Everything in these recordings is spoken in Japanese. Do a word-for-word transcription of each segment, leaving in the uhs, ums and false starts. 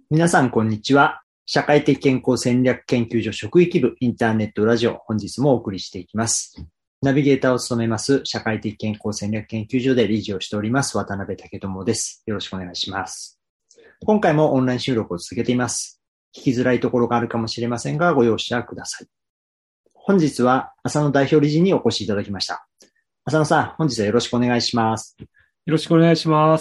皆さん、こんにちは。社会的健康戦略研究所職域部インターネットラジオ、本日もお送りしていきます。ナビゲーターを務めます、社会的健康戦略研究所で理事をしております、渡辺武智です。よろしくお願いします。今回もオンライン収録を続けています。聞きづらいところがあるかもしれませんが、ご容赦ください。本日は、浅野代表理事にお越しいただきました。浅野さん、本日はよろしくお願いします。 よろしくお願いします。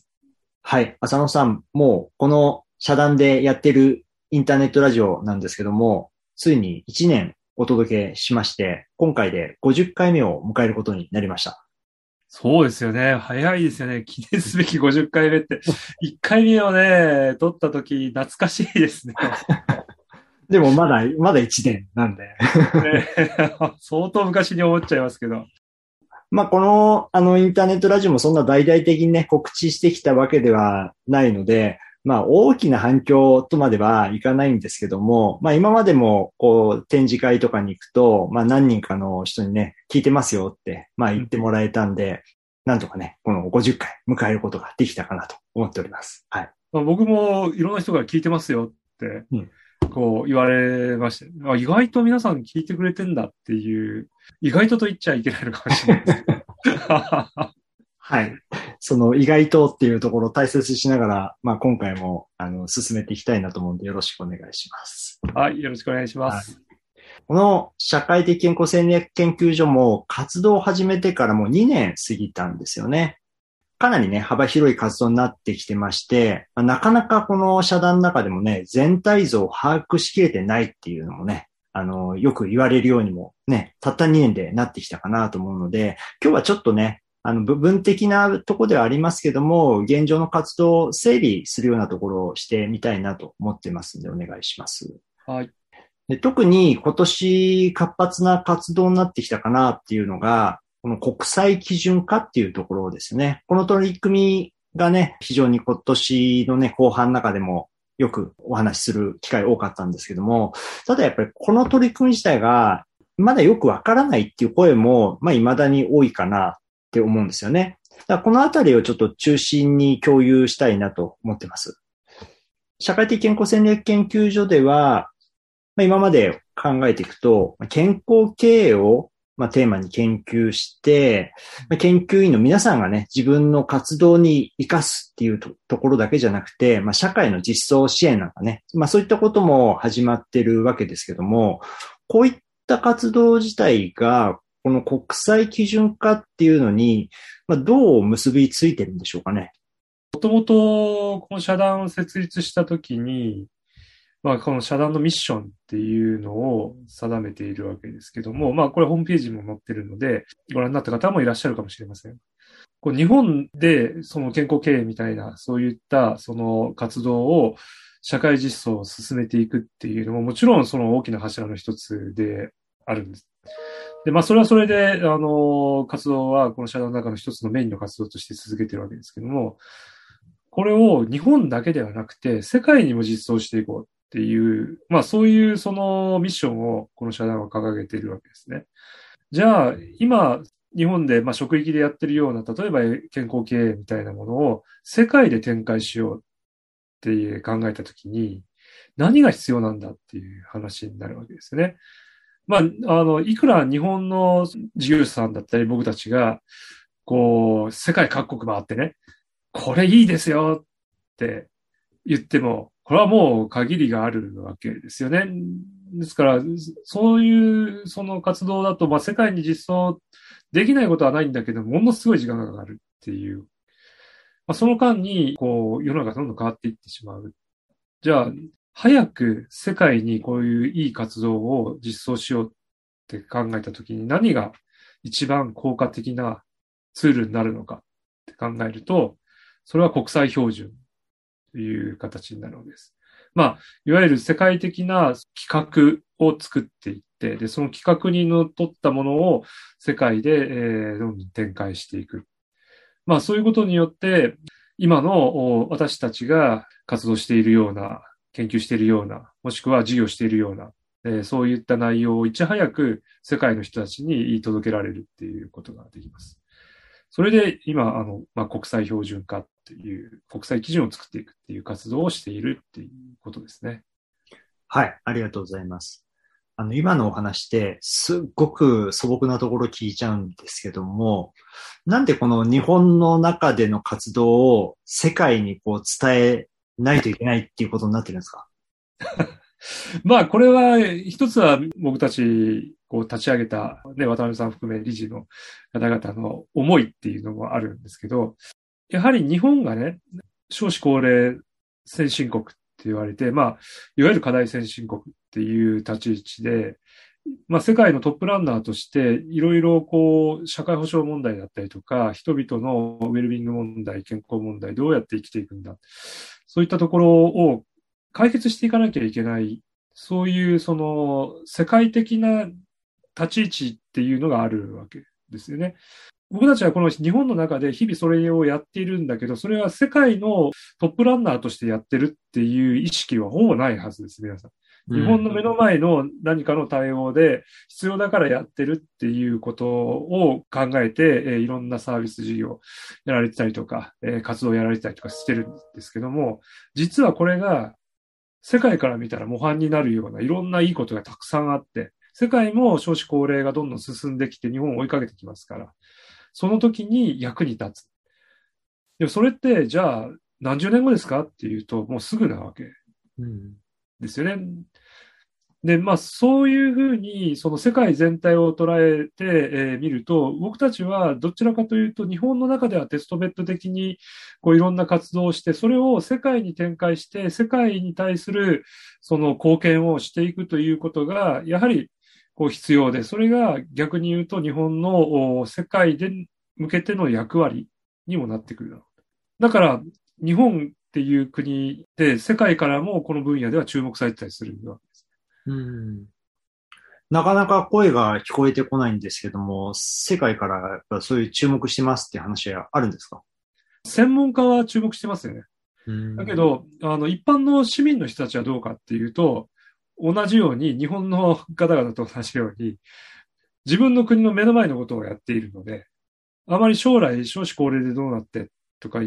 はい、浅野さん、もうこの社団でやっているインターネットラジオなんですけども、ついにいちねんお届けしまして、今回でごじゅっかいめを迎えることになりました。 そうですよね。早いですよね。記念すべきごじゅっかいめって。いっかいめをね、撮った時、懐かしいですね。 でもまだ、まだいちねんなんで。 ね相当昔に思っちゃいますけど。 まあ、この、あの、インターネットラジオもそんな大々的にね、告知してきたわけではないので、まあ、大きな反響とまではいかないんですけども、まあ、今までも、こう、展示会とかに行くと、まあ、何人かの人にね、聞いてますよって、まあ、言ってもらえたんで、なんとかね、このごじゅっかい迎えることができたかなと思っております。はい。 まあ、僕もいろんな人から聞いてますよって、 うん、 こう言われまして、あ、意外と皆さん聞いてくれてんだっていう、意外とと言っちゃいけないのかもしれないですけど。 はい。その意外とっていうところを大切にしながら、まあ今回も、あの、進めていきたいなと思うんでよろしくお願いします。 はい、よろしくお願いしまはい。 す。 この社会的健康戦略研究所も活動を始めてからもうにねん過ぎたんですよね。かなりね、幅広い活動になってきてまして、まあ、なかなかこの社団の中でもね、全体像を把握しきれてないっていうのもね、あの、よく言われるようにもね、たったにねんでなってきたかなと思うので、今日はちょっとね、あの、部分的なところではありますけども、現状の活動を整理するようなところをしてみたいなと思ってますので、お願いします。 はい。 で、特に今年活発な活動になってきたかなっていうのが、この国際基準化っていうところですね。この取り組みがね、非常に今年のね、後半の中でもよくお話しする機会多かったんですけども、ただやっぱりこの取り組み自体がまだよくわからないっていう声も、まあ未だに多いかなって思うんですよね。だからこのあたりをちょっと中心に共有したいなと思ってます。社会的健康戦略研究所では、まあ、今まで考えていくと、健康経営をまあテーマに研究して、まあ、研究員の皆さんがね、自分の活動に活かすっていう と, ところだけじゃなくて、まあ、社会の実装支援なんかね、まあそういったことも始まってるわけですけども、こういった活動自体が、この国際基準化っていうのに、まあ、どう結びついてるんでしょうかね。 もともと、この社団を設立したときに、まあ、この社団のミッションっていうのを定めているわけですけども、まあ、これホームページにも載ってるので、ご覧になった方もいらっしゃるかもしれません。こう日本でその健康経営みたいな、そういったその活動を社会実装を進めていくっていうのも、もちろんその大きな柱の一つであるんです。で、まあ、それはそれで、あの、活動はこの社団の中の一つのメインの活動として続けているわけですけども、これを日本だけではなくて、世界にも実装していこうっていう、まあそういうそのミッションをこの社団は掲げているわけですね。じゃあ、今、日本でまあ職域でやってるような、例えば健康経営みたいなものを世界で展開しようって考えたときに、何が必要なんだっていう話になるわけですね。まあ、あの、いくら日本の事業者さんだったり僕たちが、こう、世界各国回ってね、これいいですよって言っても、これはもう限りがあるわけですよね。ですから、そういうその活動だと、まあ世界に実装できないことはないんだけど、ものすごい時間がかかるっていう。まあ、その間に、こう、世の中どんどん変わっていってしまう。じゃあ、早く世界にこういういい活動を実装しようって考えたときに何が一番効果的なツールになるのかって考えると、それは国際標準という形になるわけです。まあ、いわゆる世界的な企画を作っていって、で、その企画にのっとったものを世界で、えー、どんどん展開していく。まあ、そういうことによって、今の私たちが活動しているような、研究しているような、もしくは事業しているような、えー、そういった内容をいち早く世界の人たちに言い届けられるっていうことができます。それで今、あの、まあ、国際標準化っていう、国際基準を作っていくっていう活動をしているっていうことですね。 はい、ありがとうございます。あの、今のお話で、すっごく素朴なところ聞いちゃうんですけども、なんでこの日本の中での活動を世界にこう伝えないといけないっていうことになってるんですか？ まあ、これは、一つは僕たち、こう、立ち上げた、ね、渡辺さん含め理事の方々の思いっていうのもあるんですけど、やはり日本がね、少子高齢先進国って言われて、まあ、いわゆる課題先進国っていう立ち位置で、まあ、世界のトップランナーとして、いろいろこう、社会保障問題だったりとか、人々のウェルビーイング問題、健康問題、どうやって生きていくんだ。そういったところを解決していかなきゃいけない。そういう、その、世界的な立ち位置っていうのがあるわけですよね。僕たちはこの日本の中で日々それをやっているんだけど、それは世界のトップランナーとしてやってるっていう意識はほぼないはずです、皆さん。日本の目の前の何かの対応で必要だからやってるっていうことを考えて、えー、いろんなサービス事業やられてたりとか、えー、活動やられてたりとかしてるんですけども、実はこれが世界から見たら模範になるようないろんないいことがたくさんあって、世界も少子高齢がどんどん進んできて日本を追いかけてきますから、その時に役に立つ。でもそれって、じゃあ何十年後ですかっていうと、もうすぐなわけですよね。で、まあ、そういうふうに、その世界全体を捉えて、えー、見ると、僕たちはどちらかというと、日本の中ではテストベッド的に、こういろんな活動をして、それを世界に展開して、世界に対する、その貢献をしていくということが、やはり、こう必要で、それが逆に言うと、日本の世界で向けての役割にもなってくるだろう。だから、日本っていう国で、世界からもこの分野では注目されてたりするわけです。 うん、なかなか声が聞こえてこないんですけども、世界からやっぱそういう注目してますっていう話はあるんですか？ 専門家は注目してますよね。 うん、 だけど、あの、一般の市民の人たちはどうかっていうと、同じように、日本の方々と同じように、自分の国の目の前のことをやっているので、あまり将来少子高齢でどうなってとかいう、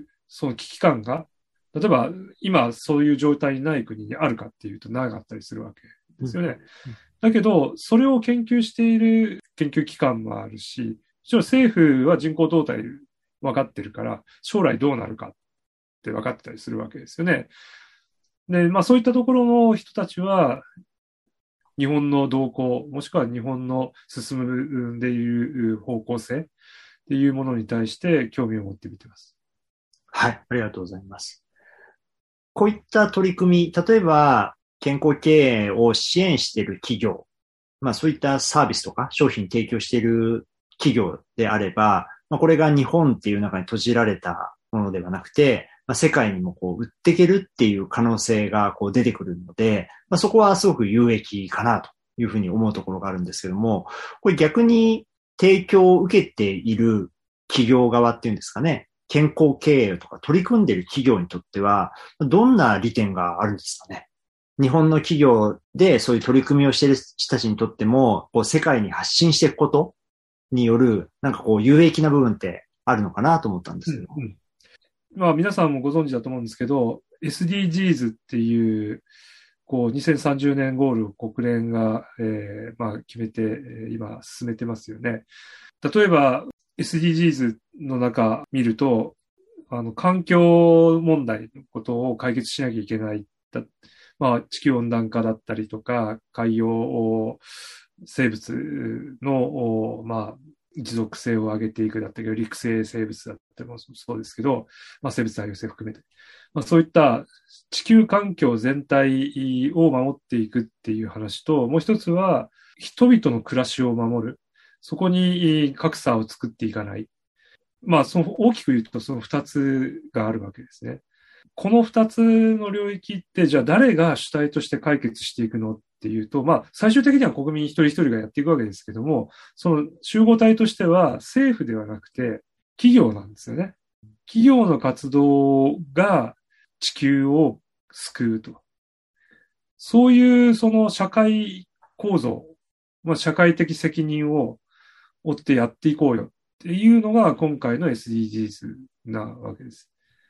その危機感が、例えば今そういう状態にない国にあるかっていうとなかったりするわけですよね。だけど、それを研究している研究機関もあるし、もちろん政府は人口動態分かってるから、将来どうなるかって分かってたりするわけですよね。で、まあそういったところの人たちは、日本の動向、もしくは日本の進んでいる方向性っていうものに対して興味を持って見てます。 はい、ありがとうございます。こういった取り組み、例えば健康経営を支援している企業、まあそういったサービスとか商品提供している企業であれば、まあこれが日本っていう中に閉じられたものではなくて、まあ、世界にもこう売っていけるっていう可能性がこう出てくるので、まあそこはすごく有益かなというふうに思うところがあるんですけども、これ逆に提供を受けている企業側っていうんですかね、健康経営とか取り組んでいる企業にとっては、どんな利点があるんですかね。日本の企業でそういう取り組みをしている人たちにとっても、こう世界に発信していくことによる、なんかこう有益な部分ってあるのかなと思ったんですけど。 うんうん、まあ皆さんもご存知だと思うんですけど、エスディージーズ っていう、こうにせんさんじゅうねんゴールを国連が、えー、まあ決めて、今進めてますよね。例えば エスディージーズ の中見ると、あの環境問題のことを解決しなきゃいけない。まあ、地球温暖化だったりとか、海洋生物の、まあ、持続性を上げていくだったり、陸生生物だったりもそうですけど、まあ、生物多様性含めて、まあ、そういった地球環境全体を守っていくっていう話と、もう一つは人々の暮らしを守る。そこに格差を作っていかない。まあ、その大きく言うとその二つがあるわけですね。この二つの領域って、じゃあ誰が主体として解決していくのっていうと、まあ、最終的には国民一人一人がやっていくわけですけども、その集合体としては政府ではなくて企業なんですよね。企業の活動が地球を救うと。そういうその社会構造、まあ、社会的責任を負ってやっていこうよっていうのが今回の エスディージーズ なわけです。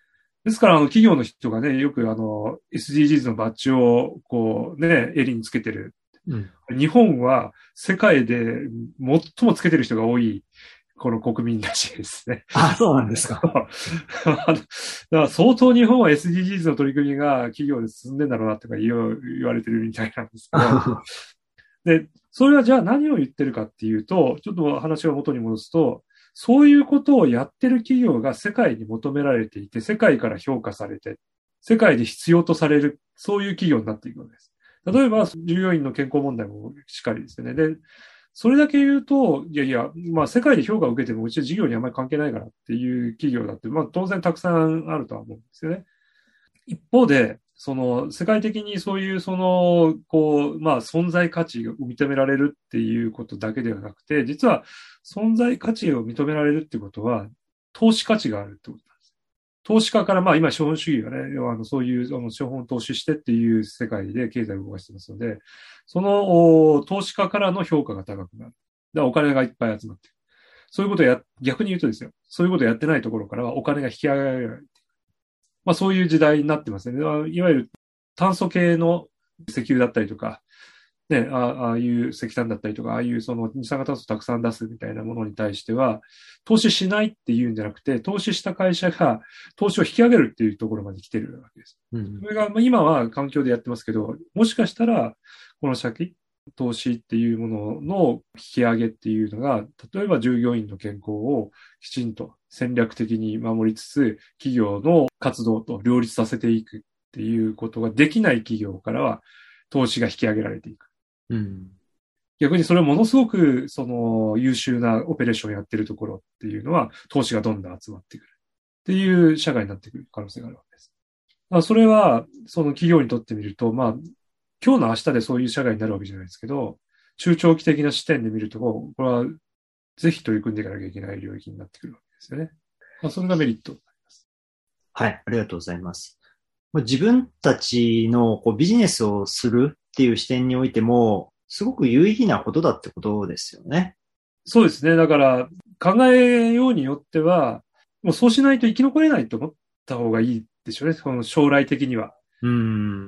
ですから、あの、企業の人がね、よくあの、エスディージーズ のバッジを、こうね、襟につけてる。 うん。 日本は世界で最もつけてる人が多い、この国民らしいですね。 あ、そうなんですか。 だから相当日本は エスディージーズ の取り組みが企業で進んでんだろうなとか言われてるみたいなんですけど。で、それはじゃあ何を言ってるかっていうと、ちょっと話を元に戻すと、そういうことをやってる企業が世界に求められていて、世界から評価されて、世界で必要とされる、そういう企業になっていくわけです。例えば、従業員の健康問題もしっかりですよね。で、それだけ言うと、いやいや、まあ世界で評価を受けてもうちは事業にあまり関係ないからっていう企業だって、まあ当然たくさんあるとは思うんですよね。一方で、その世界的にそういうその、こう、まあ存在価値を認められるっていうことだけではなくて、実は存在価値を認められるってことは、投資価値があるってことなんです。投資家から、まあ今資本主義がね、要はあのそういうあの資本を投資してっていう世界で経済を動かしてますので、その投資家からの評価が高くなる。だからお金がいっぱい集まっている。そういうことをや、逆に言うとですよ。そういうことをやってないところからはお金が引き上げられない。まあそういう時代になってますね。いわゆる炭素系の石油だったりとか、ね、あああいう石炭だったりとか、ああいうその二酸化炭素たくさん出すみたいなものに対しては、投資しないっていうんじゃなくて、投資した会社が投資を引き上げるっていうところまで来てるわけです。うん、それが、まあ、今は環境でやってますけど、もしかしたら、この先、投資っていうものの引き上げっていうのが、例えば従業員の健康をきちんと戦略的に守りつつ、企業の活動と両立させていくっていうことができない企業からは、投資が引き上げられていく。うん、逆にそれをものすごくその優秀なオペレーションをやってるところっていうのは投資がどんどん集まってくるっていう社会になってくる可能性があるわけです。まあ、それはその企業にとってみると、まあ今日の明日でそういう社会になるわけじゃないですけど、中長期的な視点で見ると、これはぜひ取り組んでいかなきゃいけない領域になってくるわけですよね。まあ、それがメリットになります。 はい、ありがとうございます。自分たちのこうビジネスをするっていう視点においても、すごく有意義なことだってことですよね。 そうですね。だから考えようによっては、もうそうしないと生き残れないと思った方がいいでしょうね。この将来的には。 うん。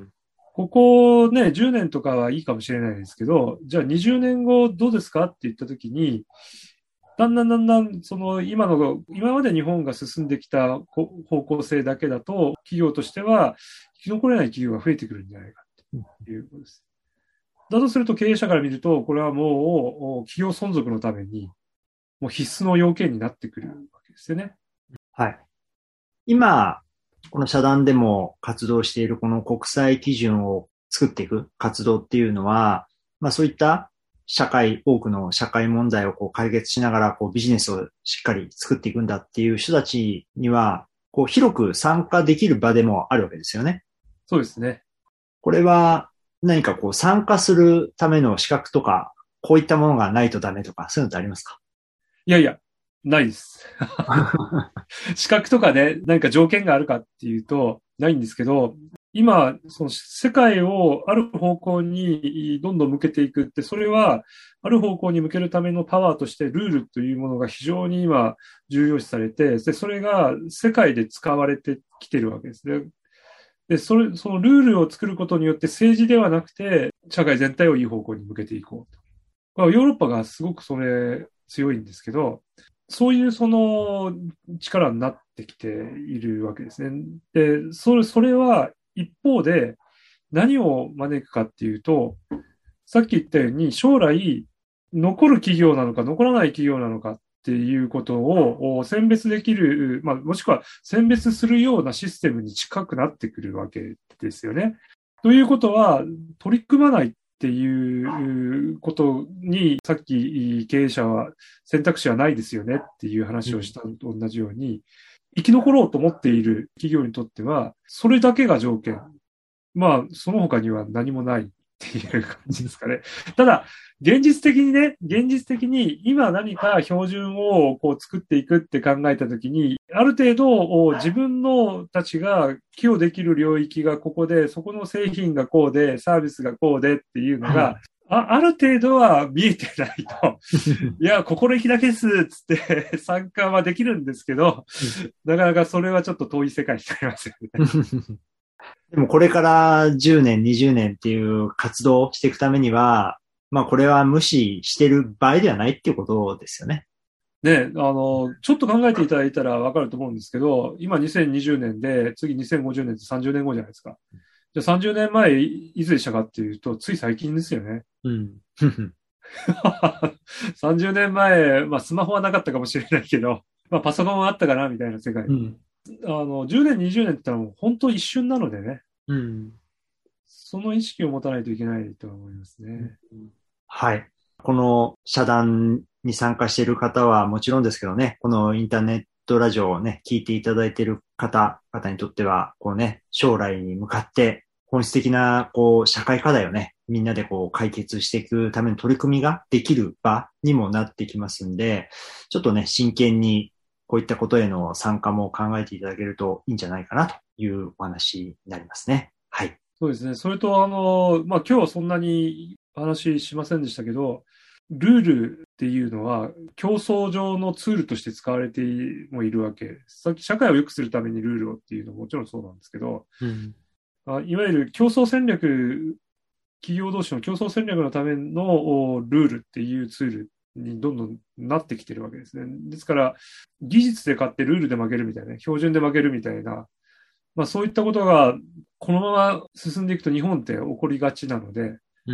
ここね、じゅうねんとかはいいかもしれないですけど、じゃあにじゅうねんごどうですかって言ったときに、だんだんだんだん、その今の、今まで日本が進んできた方向性だけだと、企業としては生き残れない企業が増えてくるんじゃないかということです。だとすると経営者から見ると、これはもう企業存続のために、もう必須の要件になってくるわけですよね。 はい。今、この社団でも活動しているこの国際基準を作っていく活動っていうのは、まあそういった社会、多くの社会問題をこう解決しながらこうビジネスをしっかり作っていくんだっていう人たちには、こう広く参加できる場でもあるわけですよね。 そうですね。 これは何かこう参加するための資格とか、こういったものがないとダメとか、そういうのってありますか？ いやいや、ないです。資格とかね、何か条件があるかっていうと、ないんですけど、今、その世界をある方向にどんどん向けていくって、それはある方向に向けるためのパワーとしてルールというものが非常に今重要視されて、でそれが世界で使われてきてるわけですね。で、それ、そのルールを作ることによって政治ではなくて社会全体をいい方向に向けていこうと。ヨーロッパがすごくそれ強いんですけど、そういうその力になってきているわけですね。で、それ、それは一方で何を招くかっていうと、さっき言ったように将来残る企業なのか残らない企業なのかっていうことを選別できる、まあ、もしくは選別するようなシステムに近くなってくるわけですよね。ということは、取り組まないっていうことに、さっき経営者は選択肢はないですよねっていう話をしたのと同じように、生き残ろうと思っている企業にとっては、それだけが条件。まあ、その他には何もないっていう感じですかね。ただ、現実的にね、現実的に今何か標準をこう作っていくって考えたときに、ある程度自分のたちが寄与できる領域がここで、そこの製品がこうで、サービスがこうでっていうのがあ、ある程度は見えてないと、いや、心意気だけです、つって参加はできるんですけど、なかなかそれはちょっと遠い世界になりますよね。 でもこれからじゅうねん、にじゅうねんっていう活動をしていくためには、まあこれは無視してる場合ではないっていうことですよね。 ね、あの、ちょっと考えていただいたらわかると思うんですけど、今にせんにじゅうねんで、次にせんごじゅうねんってさんじゅうねんごじゃないですか。じゃあさんじゅうねんまえいつでしたかっていうと、つい最近ですよね。 うん。 さんじゅうねんまえ、まあスマホはなかったかもしれないけど、まあパソコンはあったかなみたいな世界。 うん。 あの、じゅうねん、にじゅうねんって言ったらもう本当一瞬なのでね、 うん。 その意識を持たないといけないと思いますね。 はい。この社団に参加している方はもちろんですけどね、このインターネットラジオをね、聞いていただいている方々にとっては、こうね、将来に向かって本質的な、こう、社会課題をね、みんなでこう解決していくための取り組みができる場にもなってきますんで、ちょっとね、真剣にこういったことへの参加も考えていただけるといいんじゃないかなというお話になりますね。はい。 そうですね。それと、あの、まあ、今日はそんなに話しませんでしたけど、ルールっていうのは競争上のツールとして使われてもいるわけです。さっき社会を良くするためにルールをっていうのももちろんそうなんですけど、 うん、 あいわゆる競争戦略、企業同士の競争戦略のためのルールっていうツールにどんどんなってきてるわけですね。ですから、技術で勝ってルールで負けるみたいな、標準で負けるみたいな、まあそういったことがこのまま進んでいくと日本って起こりがちなので、 うん、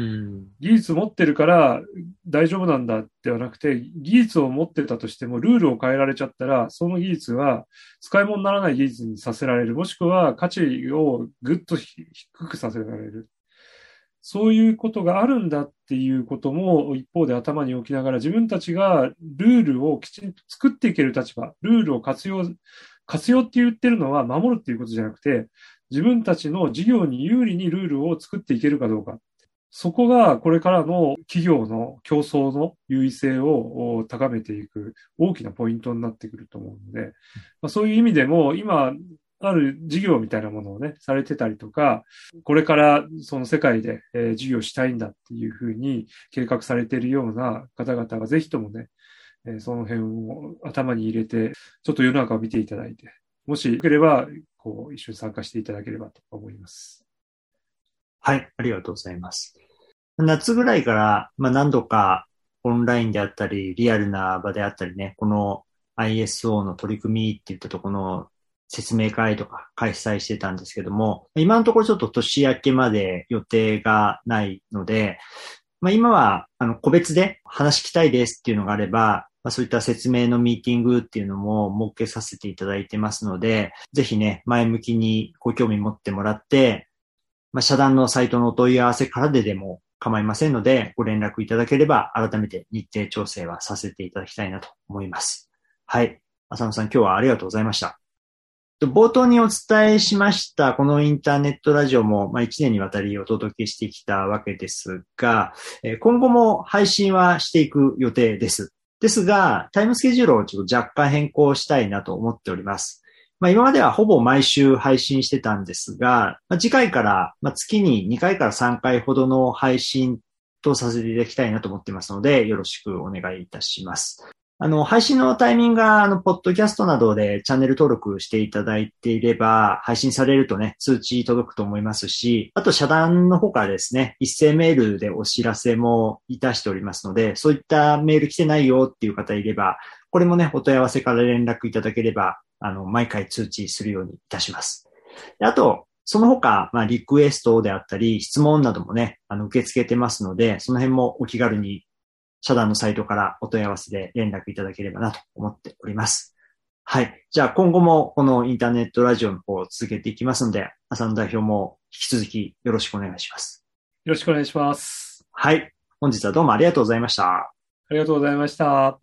技術持ってるから大丈夫なんだではなくて、技術を持ってたとしてもルールを変えられちゃったら、その技術は使い物にならない技術にさせられる、もしくは価値をぐっと低くさせられる。そういうことがあるんだっていうことも一方で頭に置きながら、自分たちがルールをきちんと作っていける立場、ルールを活用、活用って言ってるのは守るっていうことじゃなくて、自分たちの事業に有利にルールを作っていけるかどうか。そこがこれからの企業の競争の優位性を高めていく大きなポイントになってくると思うので、まあ、そういう意味でも今ある事業みたいなものをね、されてたりとか、これからその世界で、えー、事業したいんだっていうふうに計画されているような方々がぜひともね、えー、その辺を頭に入れて、ちょっと世の中を見ていただいて、もしよければ、こう、一緒に参加していただければと思います。 はい、ありがとうございます。夏ぐらいから、まあ、何度かオンラインであったり、リアルな場であったりね、この アイエスオー の取り組みっていったところの説明会とか開催してたんですけども、今のところちょっと年明けまで予定がないので、まあ、今はあの個別で話聞きたいですっていうのがあれば、まあ、そういった説明のミーティングっていうのも設けさせていただいてますので、ぜひね、前向きにご興味持ってもらって、まあ、社団のサイトのお問い合わせからででも構いませんので、ご連絡いただければ、改めて日程調整はさせていただきたいなと思います。はい。浅野さん、今日はありがとうございました。冒頭にお伝えしました、このインターネットラジオも、まあ、いちねんにわたりお届けしてきたわけですが、今後も配信はしていく予定です。ですが、タイムスケジュールをちょっと若干変更したいなと思っております。まあ、今まではほぼ毎週配信してたんですが、まあ、次回から月ににかいからさんかいほどの配信とさせていただきたいなと思っていますので、よろしくお願いいたします。あの、配信のタイミングが、あの、ポッドキャストなどでチャンネル登録していただいていれば、配信されるとね、通知届くと思いますし、あと、社団の方からですね、一斉メールでお知らせもいたしておりますので、そういったメール来てないよっていう方いれば、これもね、お問い合わせから連絡いただければ、あの、毎回通知するようにいたします。あと、その他、まあ、リクエストであったり、質問などもね、あの、受け付けてますので、その辺もお気軽に社団のサイトからお問い合わせで連絡いただければなと思っております。はい。じゃあ今後もこのインターネットラジオの方を続けていきますので、浅野代表も引き続きよろしくお願いします。 よろしくお願いします。 はい。本日はどうもありがとうございました。 ありがとうございました。